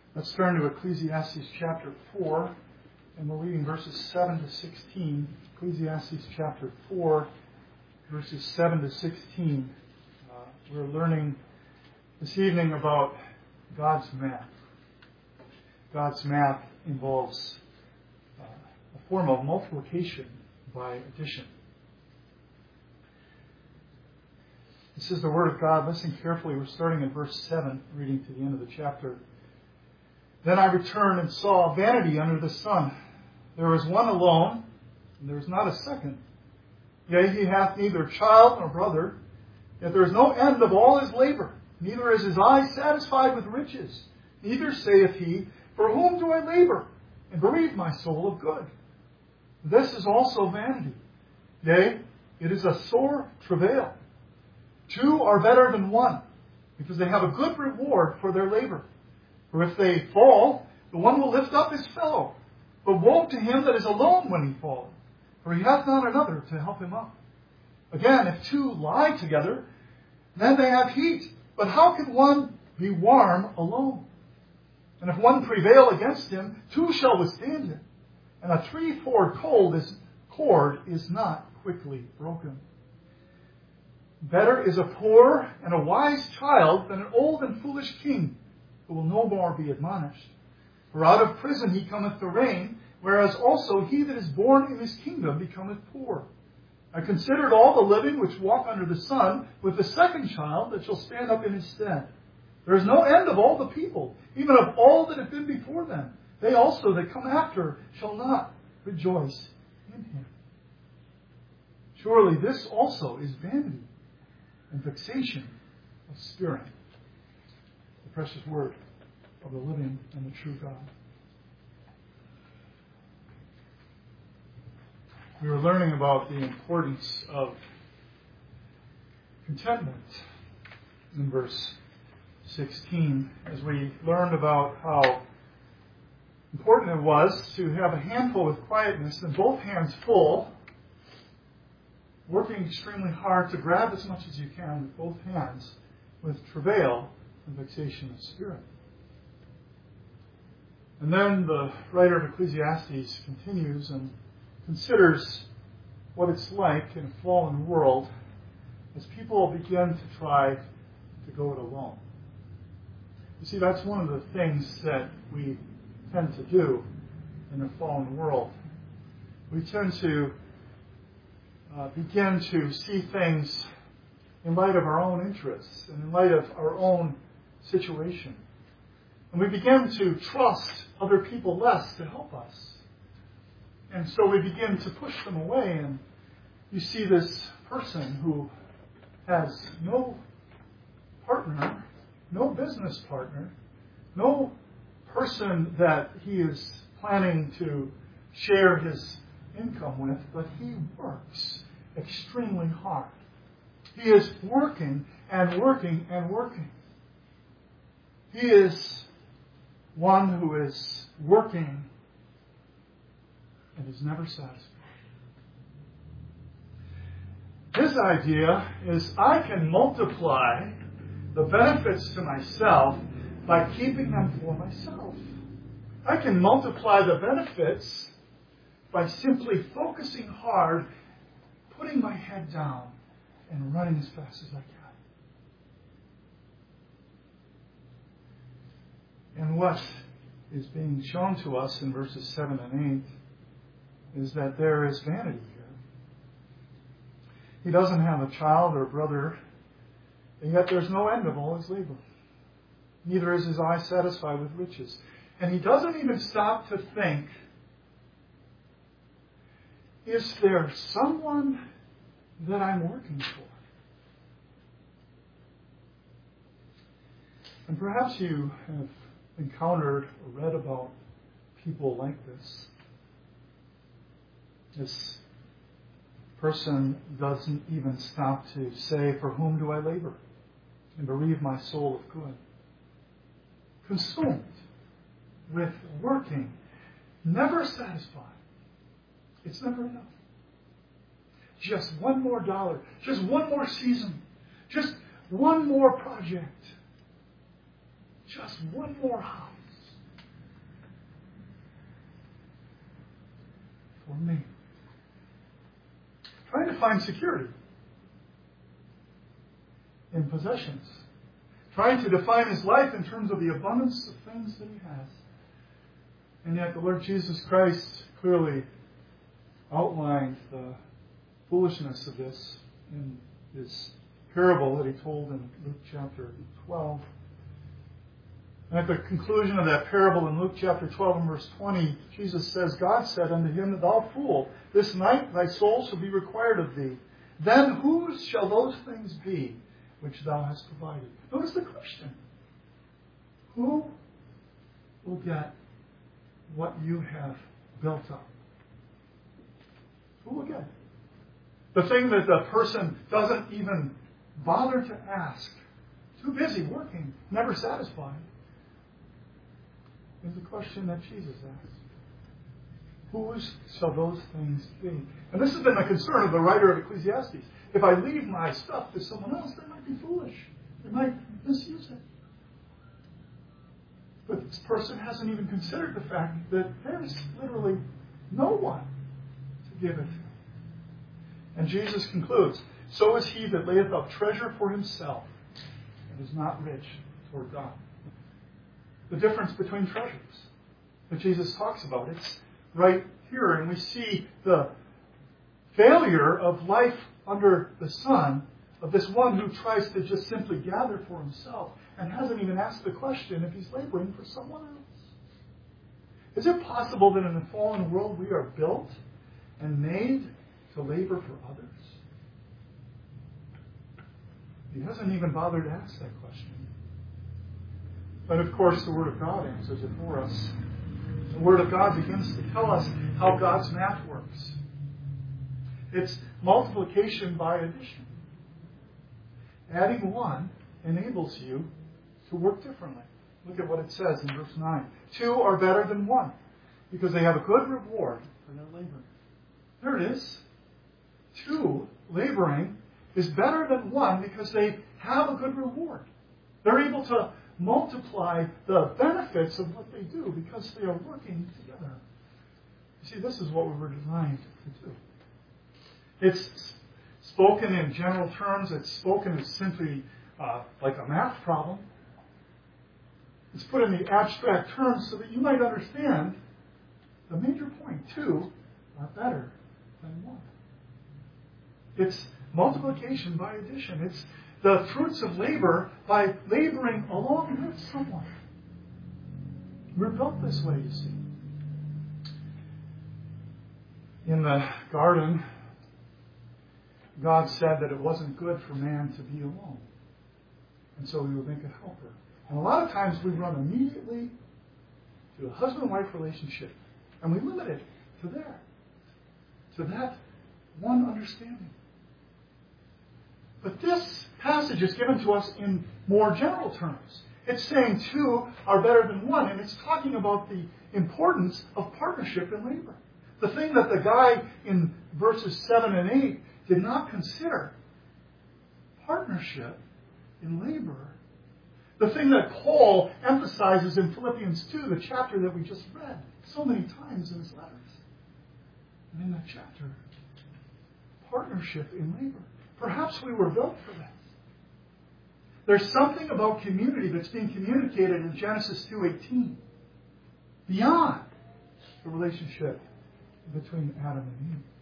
Let's turn to Ecclesiastes chapter 4, and we're reading verses 7 to 16. Ecclesiastes chapter 4, verses 7 to 16. We're learning this evening about God's math. God's math involves a form of multiplication by addition. This is the Word of God. Listen carefully. We're starting in verse 7, reading to the end of the chapter. Then I returned and saw vanity under the sun. There was one alone, and there is not a second. Yea, he hath neither child nor brother, yet there is no end of all his labor. Neither is his eye satisfied with riches. Neither saith he, For whom do I labor, and bereave my soul of good? This is also vanity. Yea, it is a sore travail. Two are better than one, because they have a good reward for their labor. For if they fall, the one will lift up his fellow. But woe to him that is alone when he falleth, for he hath not another to help him up. Again, if two lie together, then they have heat. But how can one be warm alone? And if one prevail against him, two shall withstand him. And a threefold cord is not quickly broken. Better is a poor and a wise child than an old and foolish king, who will no more be admonished. For out of prison he cometh to reign, whereas also he that is born in his kingdom becometh poor. I considered all the living which walk under the sun, with the second child that shall stand up in his stead. There is no end of all the people, even of all that have been before them. They also that come after shall not rejoice in him. Surely this also is vanity and vexation of spirit. The precious word of the living and the true God. We were learning about the importance of contentment in verse 16, as we learned about how important it was to have a handful with quietness and both hands full, working extremely hard to grab as much as you can with both hands, with travail and vexation of spirit. And then the writer of Ecclesiastes continues and considers what it's like in a fallen world as people begin to try to go it alone. You see, that's one of the things that we tend to do in a fallen world. We tend to begin to see things in light of our own interests and in light of our own situation. And we begin to trust other people less to help us. And so we begin to push them away. And you see this person who has no partner, no business partner, no person that he is planning to share his income with, but he works extremely hard. He is working and working and working. He is one who is working and is never satisfied. His idea is I can multiply the benefits to myself by keeping them for myself. I can multiply the benefits by simply focusing hard, putting my head down, and running as fast as I can. And what is being shown to us in verses 7 and 8 is that there is vanity here. He doesn't have a child or brother, and yet there's no end of all his labor. Neither is his eye satisfied with riches. And he doesn't even stop to think, is there someone that I'm working for? And perhaps you have encountered or read about people like this. This person doesn't even stop to say, For whom do I labor, and bereave my soul of good? Consumed with working, never satisfied. It's never enough. Just one more dollar, just one more season, Just one more project. Just one more house. for me. Trying to find security in possessions. Trying to define his life in terms of the abundance of things that he has. And yet the Lord Jesus Christ clearly outlined the foolishness of this in his parable that he told in Luke chapter 12. And at the conclusion of that parable in Luke chapter 12 and verse 20, Jesus says, God said unto him, Thou fool, this night thy soul shall be required of thee. Then whose shall those things be which thou hast provided? Notice the question. Who will get what you have built up? Who will get it? The thing that the person doesn't even bother to ask, too busy working, never satisfied, is the question that Jesus asked. Whose shall those things be? And this has been the concern of the writer of Ecclesiastes. If I leave my stuff to someone else, they might be foolish. They might misuse it. But this person hasn't even considered the fact that there's literally no one to give it to. And Jesus concludes, So is he that layeth up treasure for himself and is not rich toward God. The difference between treasures that Jesus talks about, it's right here. And we see the failure of life under the sun of this one who tries to just simply gather for himself and hasn't even asked the question if he's laboring for someone else. Is it possible that in a fallen world we are built and made to labor for others? He hasn't even bothered to ask that question. But of course the Word of God answers it for us. The Word of God begins to tell us how God's math works. It's multiplication by addition. Adding one enables you to work differently. Look at what it says in verse 9. 2 are better than 1 because they have a good reward for their labor. There it is. 2 laboring is better than 1 because they have a good reward. They're able to multiply the benefits of what they do because they are working together. You see, this is what we were designed to do. It's spoken in general terms. It's spoken as simply like a math problem. It's put in the abstract terms so that you might understand the major point. 2 are better than 1. It's multiplication by addition. It's the fruits of labor by laboring along with someone. We're built this way, you see. In the garden, God said that it wasn't good for man to be alone. And so he would make a helper. And a lot of times we run immediately to a husband-wife relationship. And we limit it to there. To that one understanding. But this passage is given to us in more general terms. It's saying 2 are better than 1. And it's talking about the importance of partnership in labor. The thing that the guy in verses 7 and 8 did not consider. Partnership in labor. The thing that Paul emphasizes in Philippians 2, the chapter that we just read so many times in his letters. And in that chapter, partnership in labor. Perhaps we were built for this. There's something about community that's being communicated in Genesis 2:18 beyond the relationship between Adam and Eve.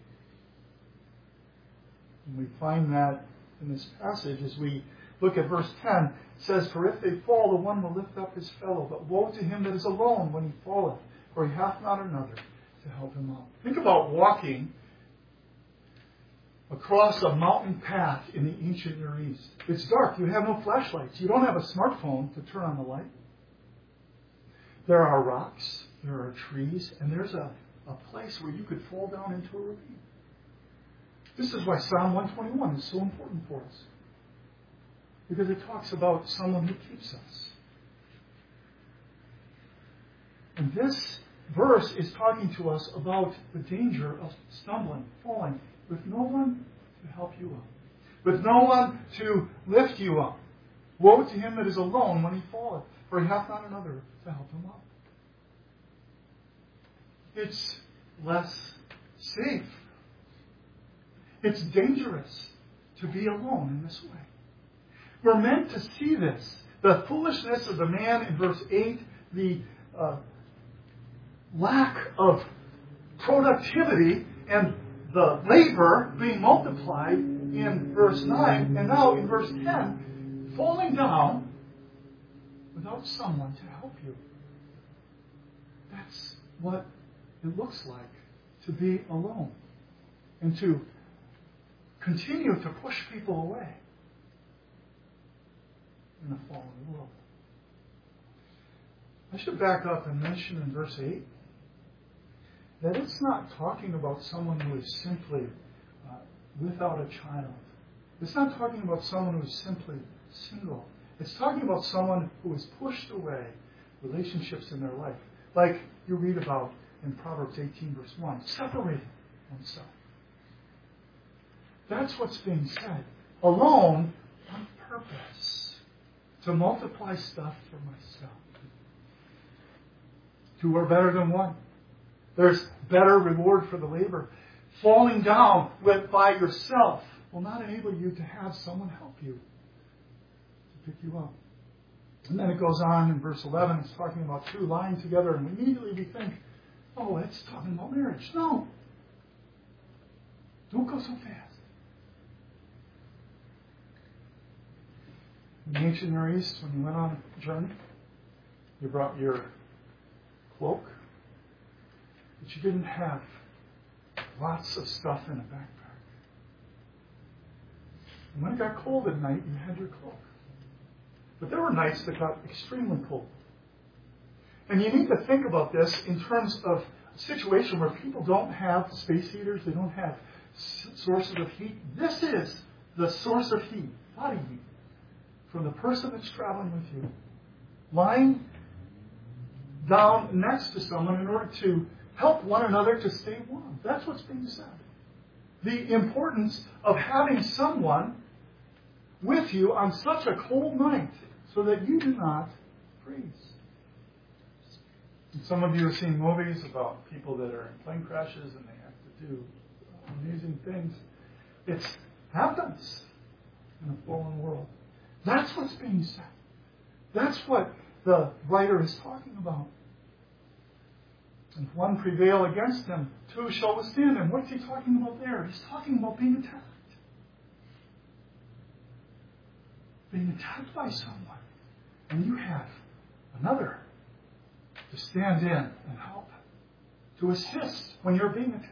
And we find that in this passage as we look at verse 10. It says, For if they fall, the one will lift up his fellow. But woe to him that is alone when he falleth, for he hath not another to help him up. Think about walking across a mountain path in the ancient Near East. It's dark. You have no flashlights. You don't have a smartphone to turn on the light. There are rocks. There are trees. And there's a place where you could fall down into a ravine. This is why Psalm 121 is so important for us. Because it talks about someone who keeps us. And this verse is talking to us about the danger of stumbling, falling, with no one to help you up. With no one to lift you up. Woe to him that is alone when he falleth, for he hath not another to help him up. It's less safe. It's dangerous to be alone in this way. We're meant to see this. The foolishness of the man in verse 8, the lack of productivity and the labor being multiplied in verse 9, and now in verse 10, falling down without someone to help you. That's what it looks like to be alone and to continue to push people away in a fallen world. I should back up and mention in verse 8 that it's not talking about someone who is simply without a child. It's not talking about someone who is simply single. It's talking about someone who has pushed away relationships in their life, like you read about in Proverbs 18, verse 1, separating oneself. That's what's being said. Alone on purpose, to multiply stuff for myself. Two are better than one. There's better reward for the labor. Falling down by yourself will not enable you to have someone help you to pick you up. And then it goes on in verse 11. It's talking about two lying together, and immediately we think, oh, it's talking about marriage. No. Don't go so fast. In the ancient Near East, when you went on a journey, you brought your cloak, but you didn't have lots of stuff in a backpack. And when it got cold at night, you had your cloak. But there were nights that got extremely cold. And you need to think about this in terms of a situation where people don't have space heaters, they don't have sources of heat. This is the source of heat, body heat, from the person that's traveling with you, lying down next to someone in order to help one another to stay warm. That's what's being said. The importance of having someone with you on such a cold night so that you do not freeze. And some of you have seen movies about people that are in plane crashes and they have to do amazing things. It happens in a fallen world. That's what's being said. That's what the writer is talking about. And if one prevail against him, two shall withstand him. What's he talking about there? He's talking about being attacked. Being attacked by someone. And you have another to stand in and help, to assist when you're being attacked.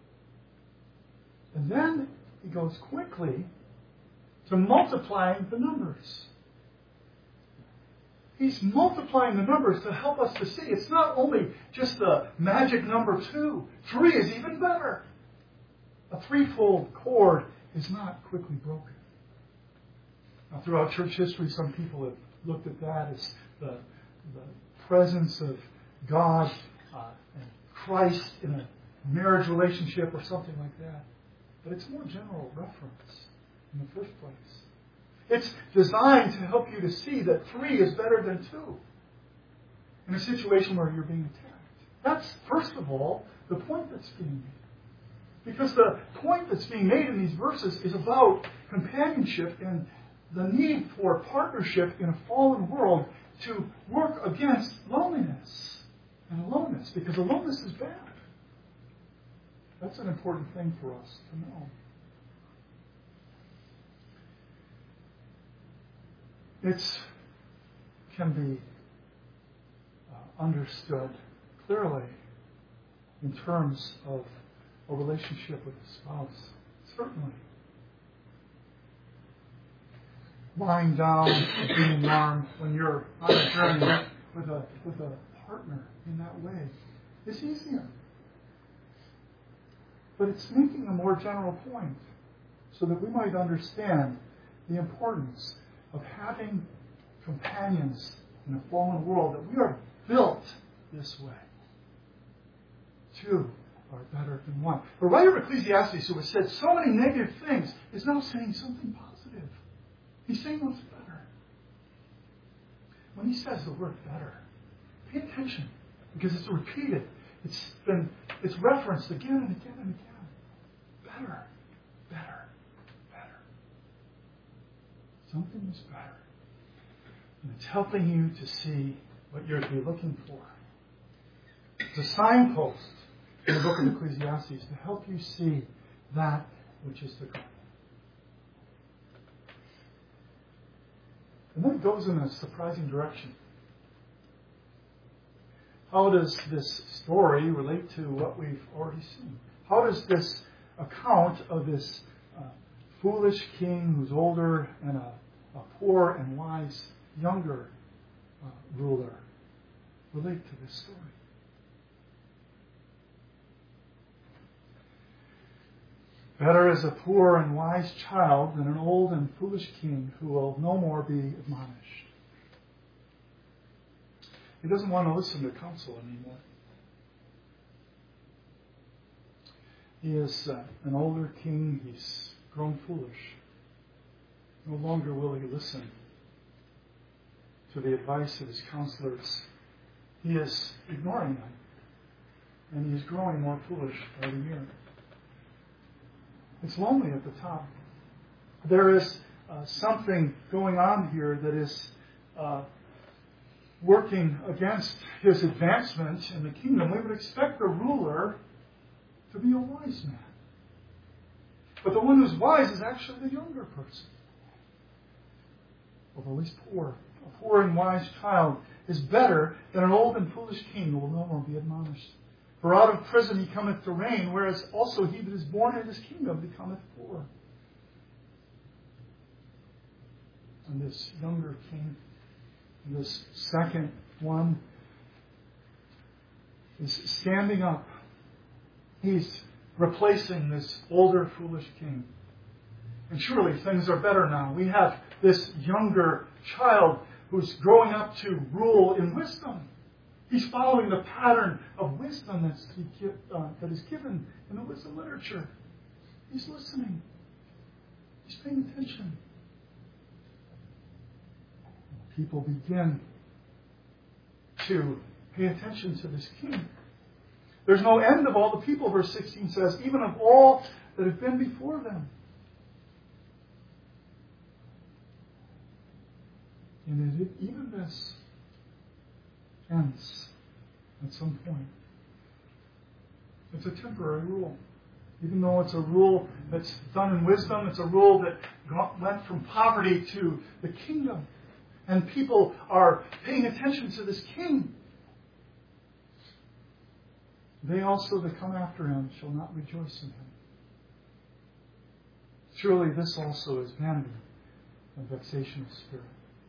And then he goes quickly to multiplying the numbers. He's multiplying the numbers to help us to see it's not only just the magic number 2. 3 is even better. A threefold cord is not quickly broken. Now, throughout church history, some people have looked at that as the presence of God and Christ in a marriage relationship or something like that. But it's more general reference in the first place. It's designed to help you to see that 3 is better than 2 in a situation where you're being attacked. That's, first of all, the point that's being made. Because the point that's being made in these verses is about companionship and the need for partnership in a fallen world to work against loneliness and aloneness, because aloneness is bad. That's an important thing for us to know. It can be understood clearly in terms of a relationship with a spouse. Certainly. Lying down and being warm when you're on a journey with a partner in that way is easier. But it's making a more general point so that we might understand the importance of having companions in a fallen world, that we are built this way. 2 are better than 1. The writer of Ecclesiastes, who has said so many negative things, is now saying something positive. He's saying what's better. When he says the word better, pay attention, because it's repeated It's referenced again and again and again. Better, better, better. Something is better. And it's helping you to see what you're to be looking for. It's a signpost in the book of Ecclesiastes to help you see that which is to come. And then it goes in a surprising direction. How does this story relate to what we've already seen? How does this account of this foolish king who's older and a poor and wise younger ruler relate to this story? Better is a poor and wise child than an old and foolish king who will no more be admonished. He doesn't want to listen to counsel anymore. He is an older king. He's grown foolish. No longer will he listen to the advice of his counselors. He is ignoring them. And he is growing more foolish by the year. It's lonely at the top. There is something going on here that is working against his advancement in the kingdom. We would expect the ruler to be a wise man. But the one who's wise is actually the younger person. Although he's poor. A poor and wise child is better than an old and foolish king who will no more be admonished. For out of prison he cometh to reign, whereas also he that is born in his kingdom becometh poor. And this younger king, this second one, is standing up. He's replacing this older, foolish king. And surely things are better now. We have this younger child who's growing up to rule in wisdom. He's following the pattern of wisdom that is given in the wisdom literature. He's listening. He's paying attention. People begin to pay attention to this king. There's no end of all the people, verse 16 says, even of all that have been before them. And even this ends at some point. It's a temporary rule. Even though it's a rule that's done in wisdom, it's a rule that went from poverty to the kingdom. And people are paying attention to this king. They also that come after him shall not rejoice in him. Surely this also is vanity and vexation of spirit.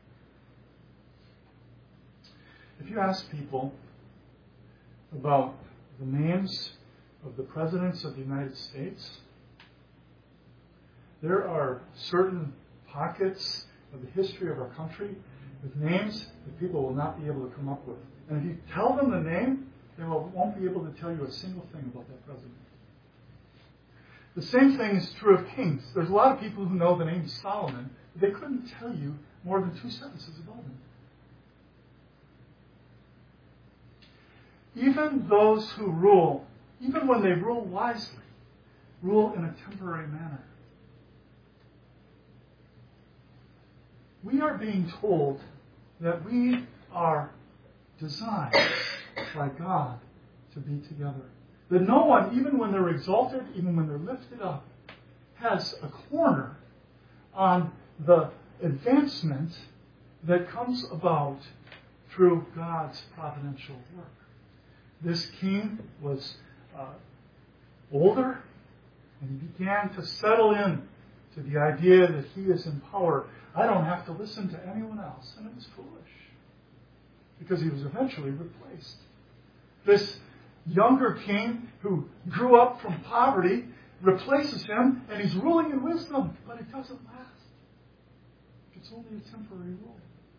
If you ask people about the names of the presidents of the United States, there are certain pockets of the history of our country with names that people will not be able to come up with. And if you tell them the name, they won't be able to tell you a single thing about that president. The same thing is true of kings. There's a lot of people who know the name Solomon, but they couldn't tell you more than 2 sentences about him. Even those who rule, even when they rule wisely, rule in a temporary manner. We are being told that we are designed by God to be together. That no one, even when they're exalted, even when they're lifted up, has a corner on the advancement that comes about through God's providential work. This king was older, and he began to settle in to the idea that he is in power. I don't have to listen to anyone else. And it was foolish, because he was eventually replaced. This younger king who grew up from poverty replaces him, and he's ruling in wisdom, but it doesn't last. It's only a temporary rule.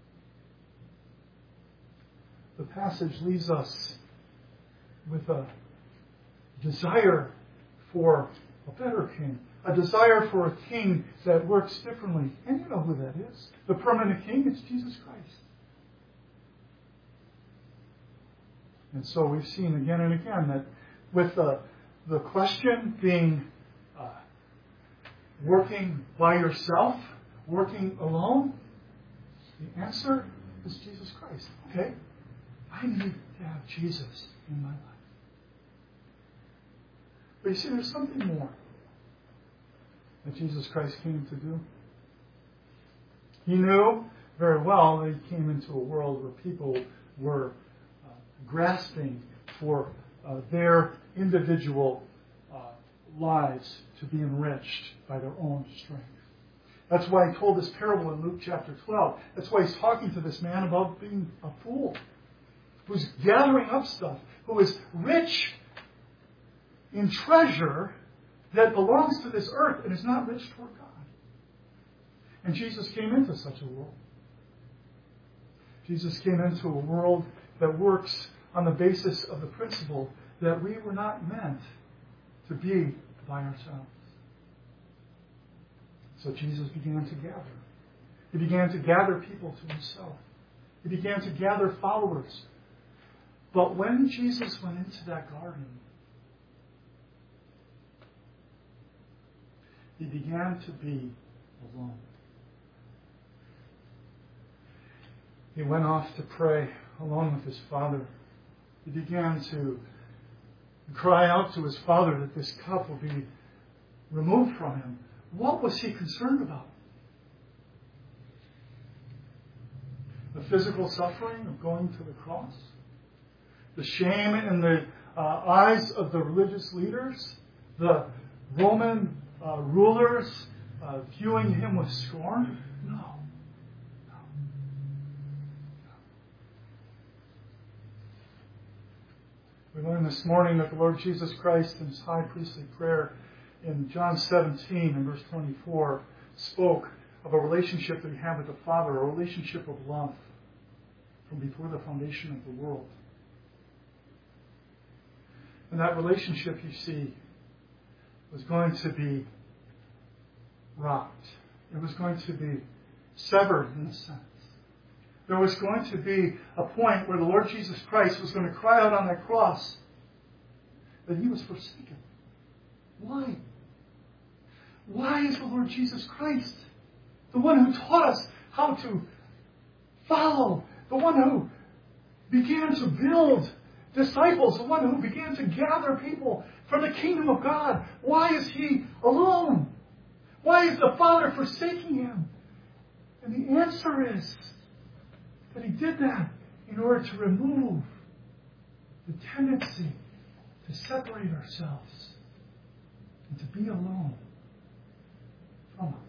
The passage leaves us with a desire for a better king, a desire for a king that works differently. And you know who that is. The permanent king, it's Jesus Christ. And so we've seen again and again that with the question being working by yourself, working alone, the answer is Jesus Christ. Okay? I need to have Jesus in my life. But you see, there's something more that Jesus Christ came to do. He knew very well that he came into a world where people were grasping for their individual lives to be enriched by their own strength. That's why he told this parable in Luke chapter 12. That's why he's talking to this man about being a fool, who's gathering up stuff, who is rich in treasure that belongs to this earth and is not rich toward God. And Jesus came into such a world. Jesus came into a world that works on the basis of the principle that we were not meant to be by ourselves. So Jesus began to gather. He began to gather people to himself. He began to gather followers. But when Jesus went into that garden, he began to be alone. He went off to pray alone with his Father. He began to cry out to his Father that this cup will be removed from him. What was he concerned about? The physical suffering of going to the cross? The shame in the eyes of the religious leaders? The Roman rulers viewing him with scorn? No. We learned this morning that the Lord Jesus Christ in his high priestly prayer in John 17 and verse 24 spoke of a relationship that he had with the Father, a relationship of love from before the foundation of the world. And that relationship, you see, was going to be rocked. It was going to be severed in a sense. There was going to be a point where the Lord Jesus Christ was going to cry out on that cross that he was forsaken. Why? Why is the Lord Jesus Christ, the one who taught us how to follow, the one who began to build disciples, the one who began to gather people for the kingdom of God, why is he alone? Why is the Father forsaking him? And the answer is that he did that in order to remove the tendency to separate ourselves and to be alone from us.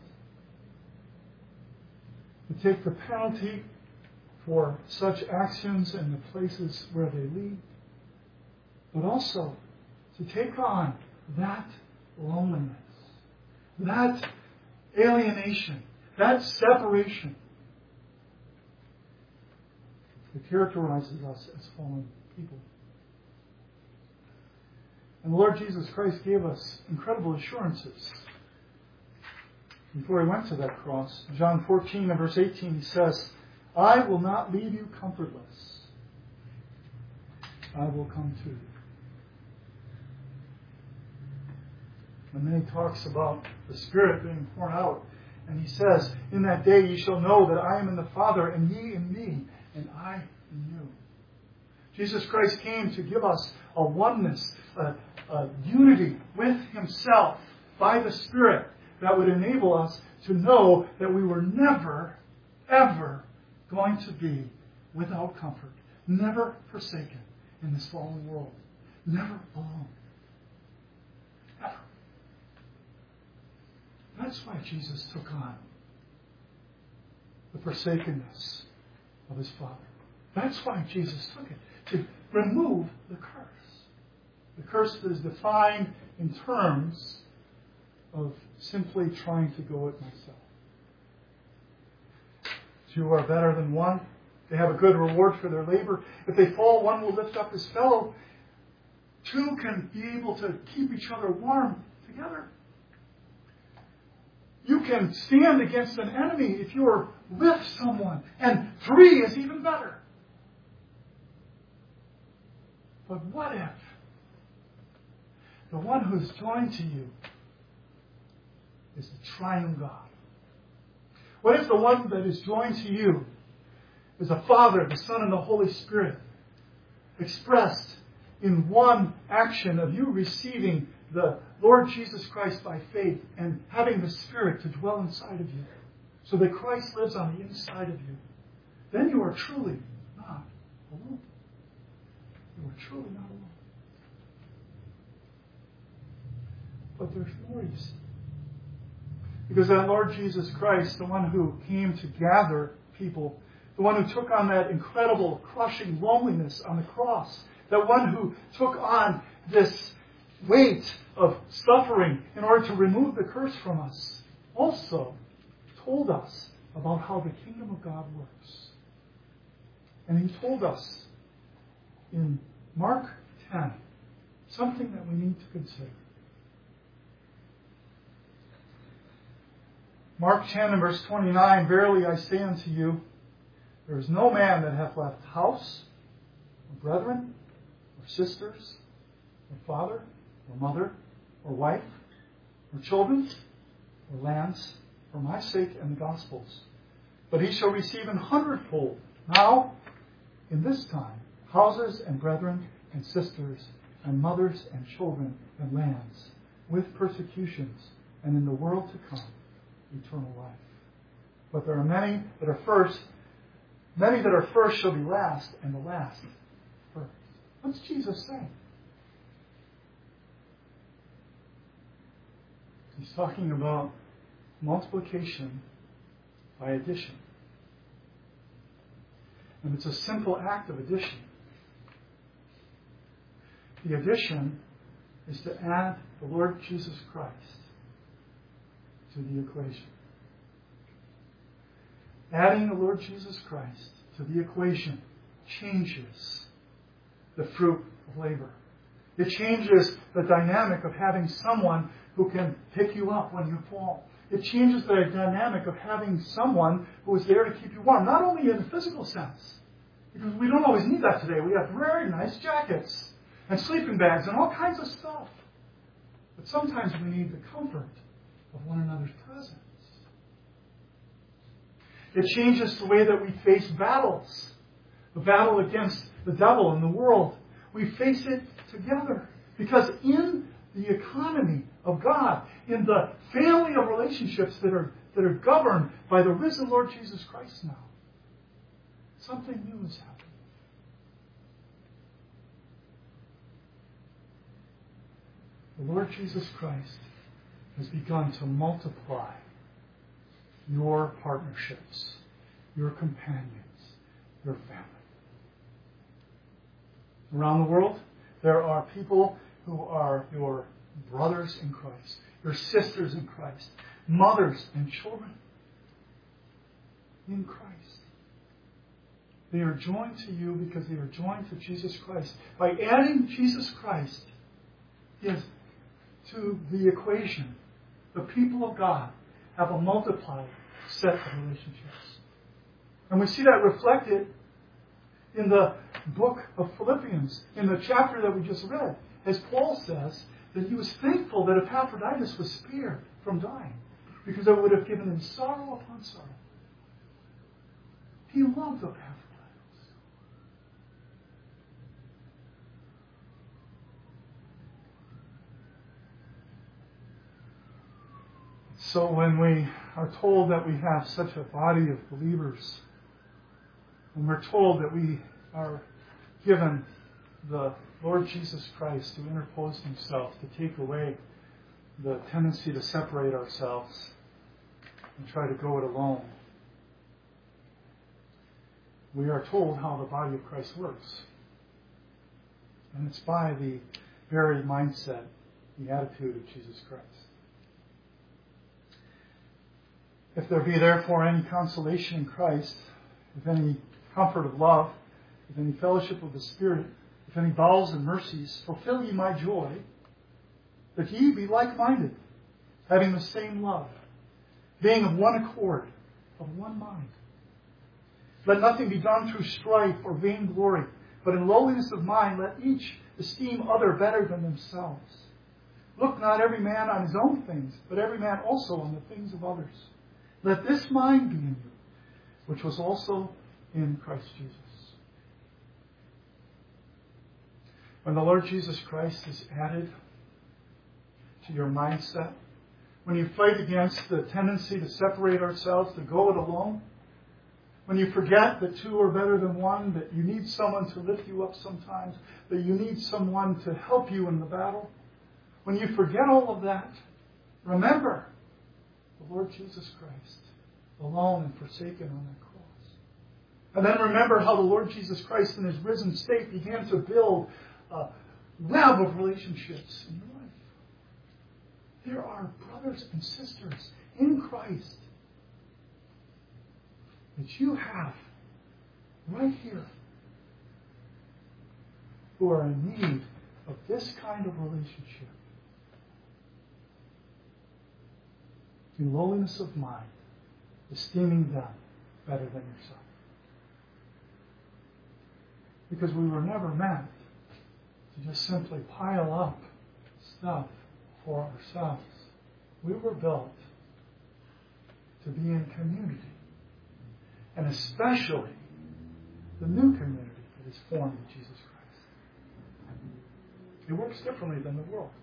To take the penalty for such actions and the places where they lead, but also to take on that loneliness, that alienation, that separation that characterizes us as fallen people. And the Lord Jesus Christ gave us incredible assurances before he went to that cross. In John 14 and verse 18 he says, I will not leave you comfortless. I will come to you. And then he talks about the Spirit being poured out. And he says, in that day ye shall know that I am in the Father, and ye in me, and I in you. Jesus Christ came to give us a oneness, a unity with himself by the Spirit that would enable us to know that we were never, ever going to be without comfort, never forsaken in this fallen world, never alone. Never. That's why Jesus took on the forsakenness of his Father. That's why Jesus took it, to remove the curse. The curse that is defined in terms of simply trying to go it myself. Two are better than one. They have a good reward for their labor. If they fall, one will lift up his fellow. Two can be able to keep each other warm together. You can stand against an enemy if you are with someone. And three is even better. But what if the one who is joined to you is the triune God? What if the one that is joined to you is the Father, the Son, and the Holy Spirit, expressed in one action of you receiving the Lord Jesus Christ by faith and having the Spirit to dwell inside of you, so that Christ lives on the inside of you? Then you are truly not alone. You are truly not alone. But there's more, you see. Because that Lord Jesus Christ, the one who came to gather people, the one who took on that incredible, crushing loneliness on the cross, that one who took on this weight of suffering in order to remove the curse from us, also told us about how the kingdom of God works. And he told us in Mark 10 something that we need to consider. Mark 10 and verse 29, "Verily I say unto you, there is no man that hath left house, or brethren, or sisters, or father, or mother, or wife, or children, or lands, for my sake and the gospel's, but he shall receive an hundredfold, now, in this time, houses and brethren, and sisters, and mothers, and children, and lands, with persecutions, and in the world to come, eternal life. But there are many that are first shall be last, and the last first." What's Jesus saying? He's talking about multiplication by addition. And it's a simple act of addition. The addition is to add the Lord Jesus Christ to the equation. Adding the Lord Jesus Christ to the equation changes the fruit of labor. It changes the dynamic of having someone who can pick you up when you fall. It changes the dynamic of having someone who is there to keep you warm, not only in the physical sense, because we don't always need that today. We have very nice jackets and sleeping bags and all kinds of stuff. But sometimes we need the comfort of one another's presence. It changes the way that we face battles. The battle against the devil and the world. We face it together. Because in the economy of God, in the family of relationships that are governed by the risen Lord Jesus Christ now, something new is happening. The Lord Jesus Christ has begun to multiply your partnerships, your companions, your family. Around the world, there are people who are your brothers in Christ, your sisters in Christ, mothers and children in Christ. They are joined to you because they are joined to Jesus Christ. By adding Jesus Christ to the equation, the people of God have a multiplied set of relationships. And we see that reflected in the book of Philippians, in the chapter that we just read, as Paul says that he was thankful that Epaphroditus was spared from dying, because it would have given him sorrow upon sorrow. He loved Epaphroditus. So when we are told that we have such a body of believers, and we're told that we are given the Lord Jesus Christ to interpose himself, to take away the tendency to separate ourselves and try to go it alone, we are told how the body of Christ works. And it's by the very mindset, the attitude of Jesus Christ. If there be therefore any consolation in Christ, if any comfort of love, if any fellowship of the Spirit, if any bowels and mercies, fulfill ye my joy, that ye be like-minded, having the same love, being of one accord, of one mind. Let nothing be done through strife or vainglory, But in lowliness of mind, let each esteem other better than themselves. Look not every man on his own things, but every man also on the things of others. Let this mind be in you, which was also in Christ Jesus. When the Lord Jesus Christ is added to your mindset, when you fight against the tendency to separate ourselves, to go it alone, when you forget that two are better than one, that you need someone to lift you up sometimes, that you need someone to help you in the battle, when you forget all of that, remember the Lord Jesus Christ, alone and forsaken on that cross. And then remember how the Lord Jesus Christ in his risen state began to build a web of relationships in your life. There are brothers and sisters in Christ that you have right here who are in need of this kind of relationship. In lowliness of mind, esteeming them better than yourself. Because we were never meant to just simply pile up stuff for ourselves. We were built to be in community. And especially the new community that is formed in Jesus Christ. It works differently than the world.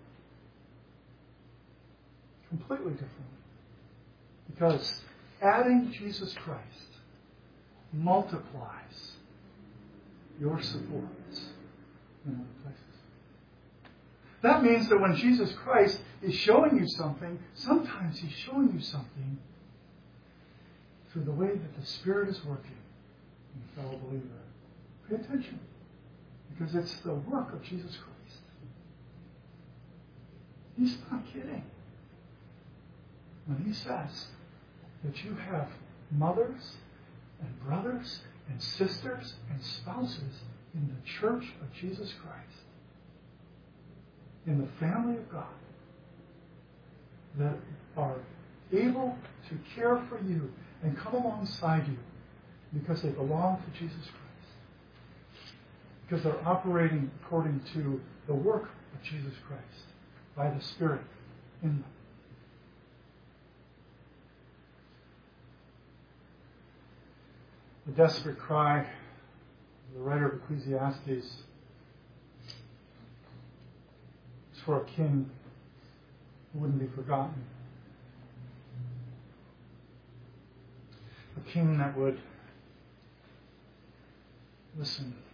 Completely differently. Because adding Jesus Christ multiplies your supports in other places. That means that when Jesus Christ is showing you something, sometimes he's showing you something through the way that the Spirit is working in a fellow believer. Pay attention, because it's the work of Jesus Christ. He's not kidding when he says that you have mothers and brothers and sisters and spouses in the church of Jesus Christ, in the family of God, that are able to care for you and come alongside you because they belong to Jesus Christ. Because they're operating according to the work of Jesus Christ by the Spirit in them. The desperate cry of the writer of Ecclesiastes is for a king who wouldn't be forgotten. A king that would listen